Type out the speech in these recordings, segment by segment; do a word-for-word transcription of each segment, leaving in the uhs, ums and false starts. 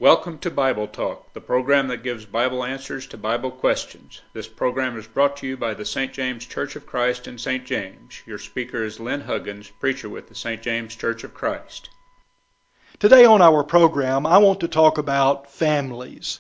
Welcome to Bible Talk, the program that gives Bible answers to Bible questions. This program is brought to you by the Saint James Church of Christ in Saint James. Your speaker is Lynn Huggins, preacher with the Saint James Church of Christ. Today on our program, I want to talk about families.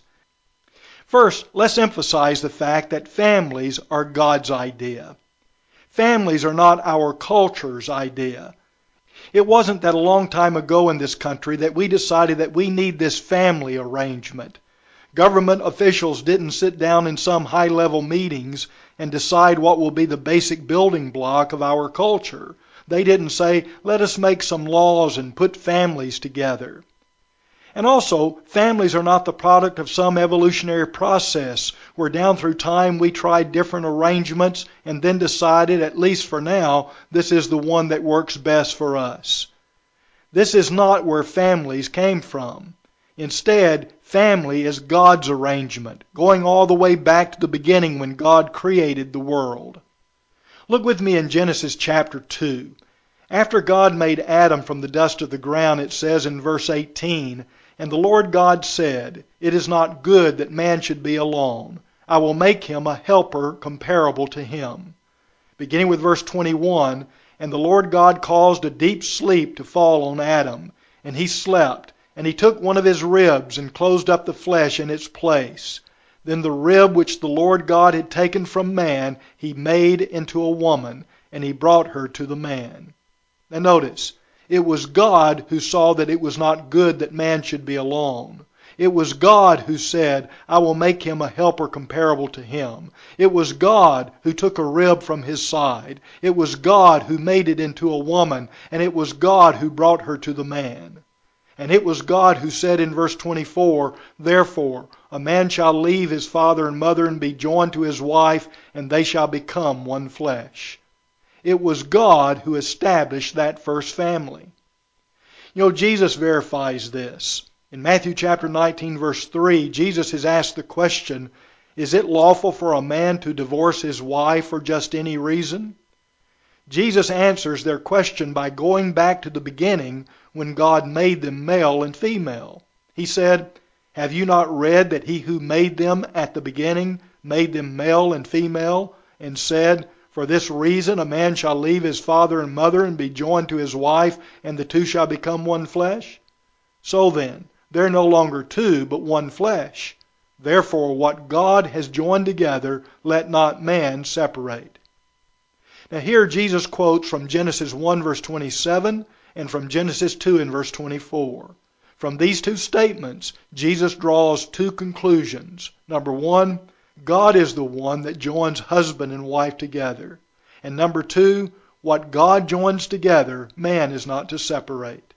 First, let's emphasize the fact that families are God's idea. Families are not our culture's idea. It wasn't that a long time ago in this country that we decided that we need this family arrangement. Government officials didn't sit down in some high-level meetings and decide what will be the basic building block of our culture. They didn't say, let us make some laws and put families together. And also, families are not the product of some evolutionary process where down through time we tried different arrangements and then decided, at least for now, this is the one that works best for us. This is not where families came from. Instead, family is God's arrangement, going all the way back to the beginning when God created the world. Look with me in Genesis chapter two. After God made Adam from the dust of the ground, it says in verse eighteen, "And the Lord God said, It is not good that man should be alone. I will make him a helper comparable to him." Beginning with verse twenty-one, "And the Lord God caused a deep sleep to fall on Adam, and he slept. And he took one of his ribs and closed up the flesh in its place. Then the rib which the Lord God had taken from man, he made into a woman, and he brought her to the man." Now notice, it was God who saw that it was not good that man should be alone. It was God who said, I will make him a helper comparable to him. It was God who took a rib from his side. It was God who made it into a woman, and it was God who brought her to the man. And it was God who said in verse twenty-four, "Therefore a man shall leave his father and mother and be joined to his wife, and they shall become one flesh." It was God who established that first family. You know, Jesus verifies this. In Matthew chapter nineteen, verse three, Jesus is asked the question, is it lawful for a man to divorce his wife for just any reason? Jesus answers their question by going back to the beginning when God made them male and female. He said, "Have you not read that he who made them at the beginning made them male and female, and said, For this reason a man shall leave his father and mother and be joined to his wife, and the two shall become one flesh? So then, they're no longer two, but one flesh. Therefore what God has joined together, let not man separate." Now here Jesus quotes from Genesis one verse twenty-seven and from Genesis two in verse twenty-four. From these two statements, Jesus draws two conclusions. Number one, God is the one that joins husband and wife together. And number two, what God joins together, man is not to separate.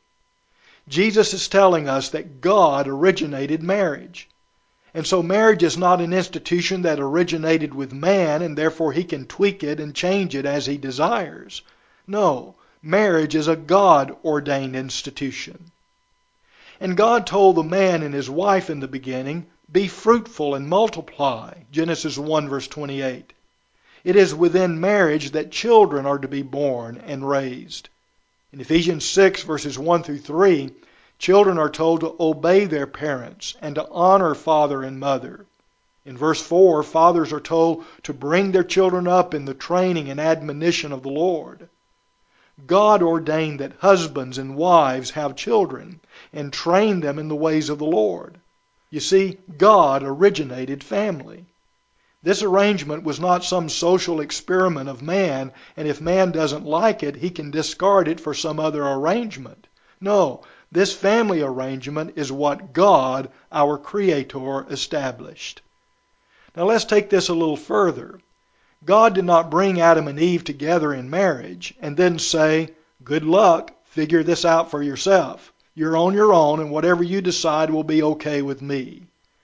Jesus is telling us that God originated marriage. And so marriage is not an institution that originated with man and therefore he can tweak it and change it as he desires. No, marriage is a God-ordained institution. And God told the man and his wife in the beginning, "Be fruitful and multiply," Genesis one verse twenty-eight. It is within marriage that children are to be born and raised. In Ephesians six verses one through three, children are told to obey their parents and to honor father and mother. In verse four, fathers are told to bring their children up in the training and admonition of the Lord. God ordained that husbands and wives have children and train them in the ways of the Lord. You see, God originated family. This arrangement was not some social experiment of man, and if man doesn't like it, he can discard it for some other arrangement. No, this family arrangement is what God, our Creator, established. Now let's take this a little further. God did not bring Adam and Eve together in marriage and then say, "Good luck, figure this out for yourself. You're on your own, and whatever you decide will be okay with me."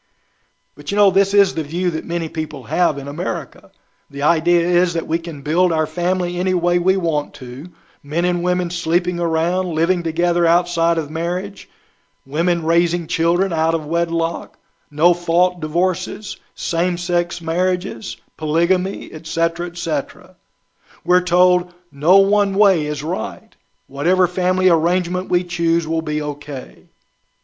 But you know, this is the view that many people have in America. The idea is that we can build our family any way we want to, men and women sleeping around, living together outside of marriage, women raising children out of wedlock, no-fault divorces, same-sex marriages, polygamy, et cetera, et cetera. We're told no one way is right. Whatever family arrangement we choose will be okay.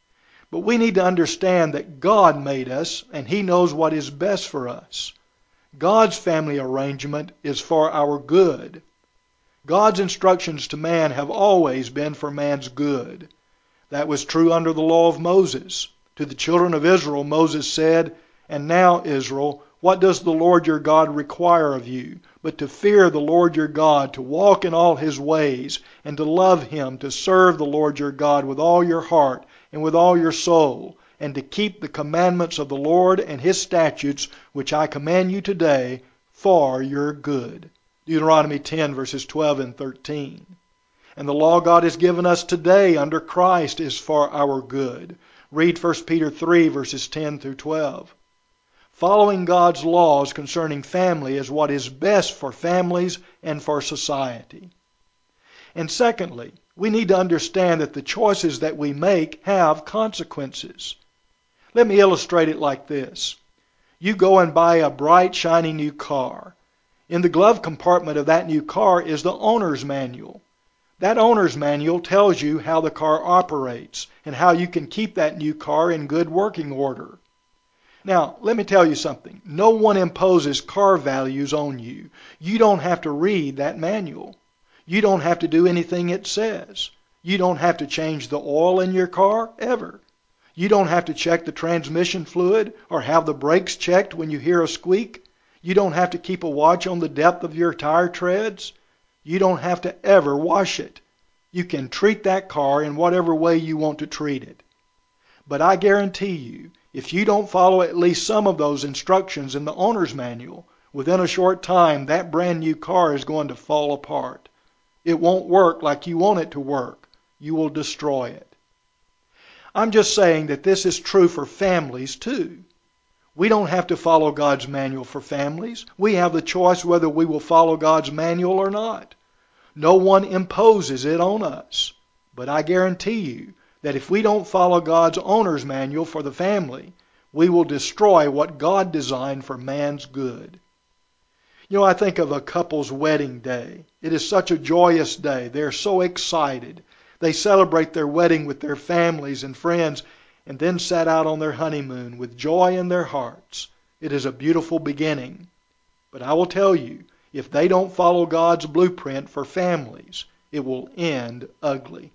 But we need to understand that God made us, and He knows what is best for us. God's family arrangement is for our good. God's instructions to man have always been for man's good. That was true under the law of Moses. To the children of Israel, Moses said, "And now, Israel, what does the Lord your God require of you, but to fear the Lord your God, to walk in all His ways, and to love Him, to serve the Lord your God with all your heart and with all your soul, and to keep the commandments of the Lord and His statutes, which I command you today, for your good." Deuteronomy ten, verses twelve and thirteen. And the law God has given us today under Christ is for our good. Read First Peter three, verses ten through twelve. Following God's laws concerning family is what is best for families and for society. And secondly, we need to understand that the choices that we make have consequences. Let me illustrate it like this. You go and buy a bright, shiny new car. In the glove compartment of that new car is the owner's manual. That owner's manual tells you how the car operates and how you can keep that new car in good working order. Now, let me tell you something. No one imposes car values on you. You don't have to read that manual. You don't have to do anything it says. You don't have to change the oil in your car, ever. You don't have to check the transmission fluid or have the brakes checked when you hear a squeak. You don't have to keep a watch on the depth of your tire treads. You don't have to ever wash it. You can treat that car in whatever way you want to treat it. But I guarantee you, if you don't follow at least some of those instructions in the owner's manual, within a short time that brand new car is going to fall apart. It won't work like you want it to work. You will destroy it. I'm just saying that this is true for families too. We don't have to follow God's manual for families. We have the choice whether we will follow God's manual or not. No one imposes it on us. But I guarantee you that if we don't follow God's owner's manual for the family, we will destroy what God designed for man's good. You know, I think of a couple's wedding day. It is such a joyous day. They're so excited. They celebrate their wedding with their families and friends, and then set out on their honeymoon with joy in their hearts. It is a beautiful beginning. But I will tell you, if they don't follow God's blueprint for families, it will end ugly.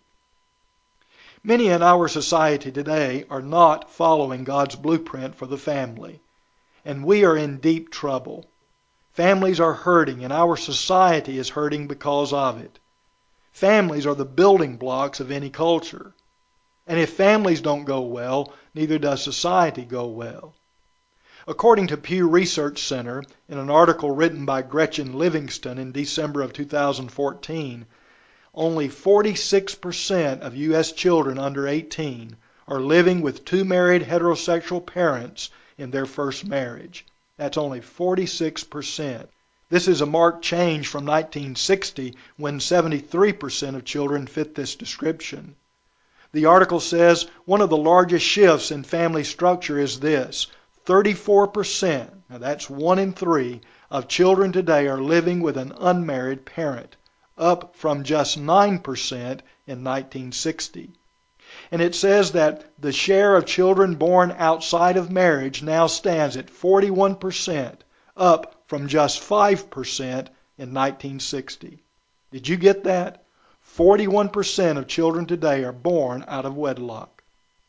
Many in our society today are not following God's blueprint for the family, and we are in deep trouble. Families are hurting, and our society is hurting because of it. Families are the building blocks of any culture. And if families don't go well, neither does society go well. According to Pew Research Center, in an article written by Gretchen Livingston in December of two thousand fourteen, only forty-six percent of U S children under eighteen are living with two married heterosexual parents in their first marriage. That's only forty-six percent. This is a marked change from nineteen sixty, when seventy-three percent of children fit this description. The article says one of the largest shifts in family structure is this. thirty-four percent, now that's one in three, of children today are living with an unmarried parent, up from just nine percent in nineteen sixty. And it says that the share of children born outside of marriage now stands at forty-one percent, up from just five percent in nineteen sixty. Did you get that? forty-one percent of children today are born out of wedlock.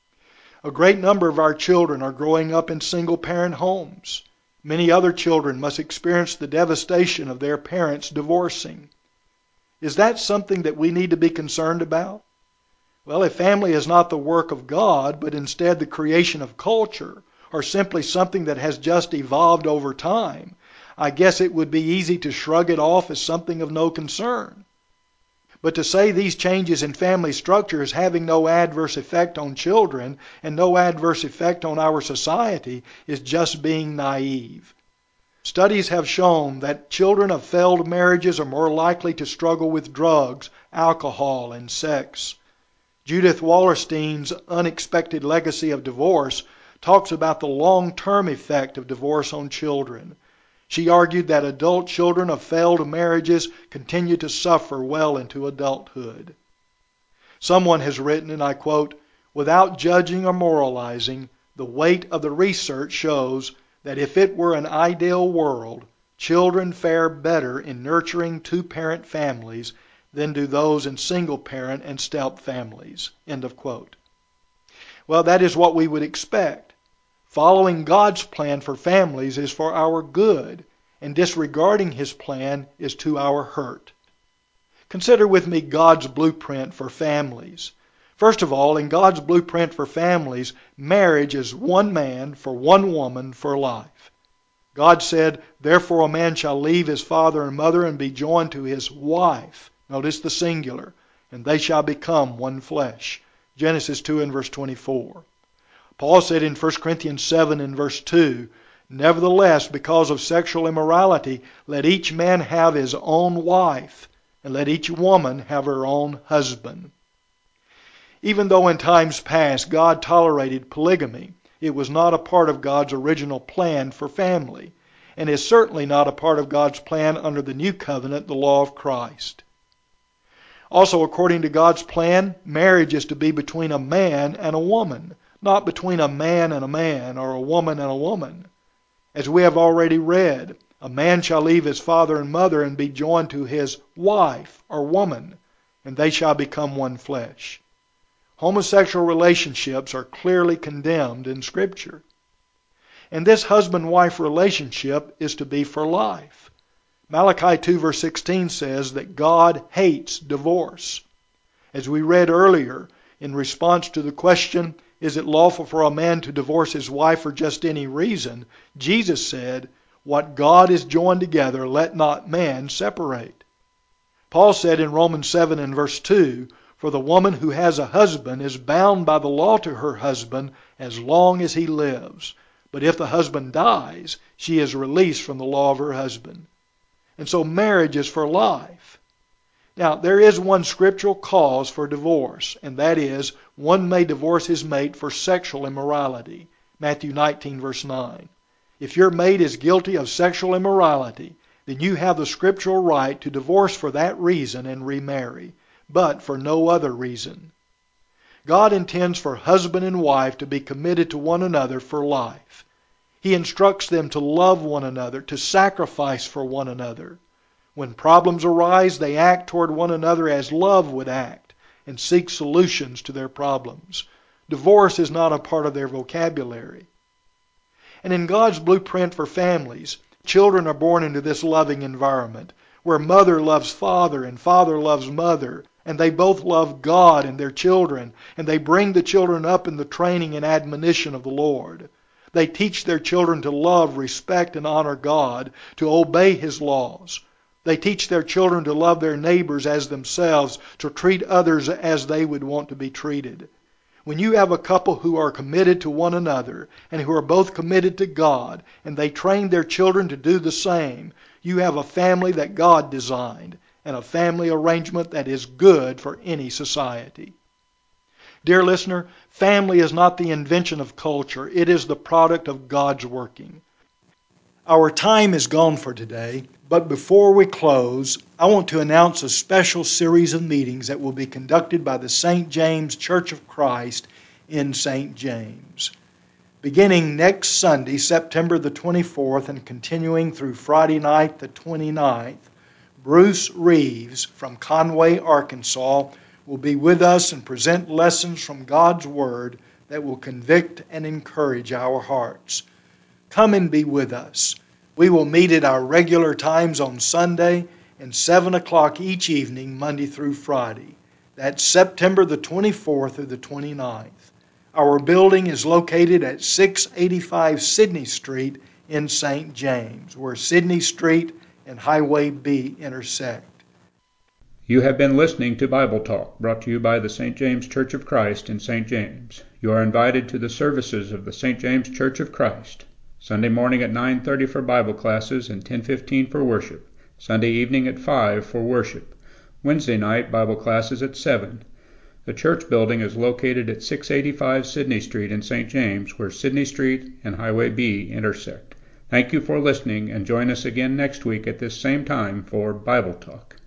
A great number of our children are growing up in single-parent homes. Many other children must experience the devastation of their parents divorcing. Is that something that we need to be concerned about? Well, if family is not the work of God, but instead the creation of culture, or simply something that has just evolved over time, I guess it would be easy to shrug it off as something of no concern. But to say these changes in family structure is having no adverse effect on children and no adverse effect on our society is just being naive. Studies have shown that children of failed marriages are more likely to struggle with drugs, alcohol, and sex. Judith Wallerstein's Unexpected Legacy of Divorce talks about the long-term effect of divorce on children. She argued that adult children of failed marriages continue to suffer well into adulthood. Someone has written, and I quote, Without judging or moralizing, the weight of the research shows that if it were an ideal world, children fare better in nurturing two-parent families than do those in single-parent and step families. End of quote. Well, that is what we would expect. Following God's plan for families is for our good, and disregarding His plan is to our hurt. Consider with me God's blueprint for families. First of all, in God's blueprint for families, marriage is one man for one woman for life. God said, "Therefore a man shall leave his father and mother and be joined to his wife." Notice the singular. "And they shall become one flesh." Genesis two and verse twenty-four. Paul said in First Corinthians seven and verse two, "Nevertheless, because of sexual immorality, let each man have his own wife, and let each woman have her own husband." Even though in times past God tolerated polygamy, it was not a part of God's original plan for family, and is certainly not a part of God's plan under the new covenant, the law of Christ. Also, according to God's plan, marriage is to be between a man and a woman, not between a man and a man or a woman and a woman. As we have already read, a man shall leave his father and mother and be joined to his wife or woman, and they shall become one flesh. Homosexual relationships are clearly condemned in Scripture. And this husband-wife relationship is to be for life. Malachi two verse sixteen says that God hates divorce. As we read earlier, in response to the question, is it lawful for a man to divorce his wife for just any reason? Jesus said, "What God has joined together, let not man separate." Paul said in Romans seven and verse two, "For the woman who has a husband is bound by the law to her husband as long as he lives. But if the husband dies, she is released from the law of her husband." And so marriage is for life. Now, there is one scriptural cause for divorce, and that is, one may divorce his mate for sexual immorality. Matthew nineteen verse nine. If your mate is guilty of sexual immorality, then you have the scriptural right to divorce for that reason and remarry, but for no other reason. God intends for husband and wife to be committed to one another for life. He instructs them to love one another, to sacrifice for one another. When problems arise, they act toward one another as love would act and seek solutions to their problems. Divorce is not a part of their vocabulary. And in God's blueprint for families, children are born into this loving environment where mother loves father and father loves mother, and they both love God and their children, and they bring the children up in the training and admonition of the Lord. They teach their children to love, respect, and honor God, to obey His laws. They teach their children to love their neighbors as themselves, to treat others as they would want to be treated. When you have a couple who are committed to one another and who are both committed to God, and they train their children to do the same, you have a family that God designed, and a family arrangement that is good for any society. Dear listener, family is not the invention of culture. It is the product of God's working. Our time is gone for today, but before we close, I want to announce a special series of meetings that will be conducted by the Saint James Church of Christ in Saint James. Beginning next Sunday, September the twenty-fourth, and continuing through Friday night the twenty-ninth, Bruce Reeves from Conway, Arkansas, will be with us and present lessons from God's Word that will convict and encourage our hearts. Come and be with us. We will meet at our regular times on Sunday and seven o'clock each evening, Monday through Friday. That's September the twenty-fourth through the twenty-ninth. Our building is located at six eighty-five Sydney Street in Saint James, where Sydney Street and Highway B intersect. You have been listening to Bible Talk, brought to you by the Saint James Church of Christ in Saint James. You are invited to the services of the Saint James Church of Christ. Sunday morning at nine thirty for Bible classes and ten fifteen for worship. Sunday evening at five for worship. Wednesday night Bible classes at seven. The church building is located at six eighty-five Sydney Street in Saint James, where Sydney Street and Highway B intersect. Thank you for listening, and join us again next week at this same time for Bible Talk.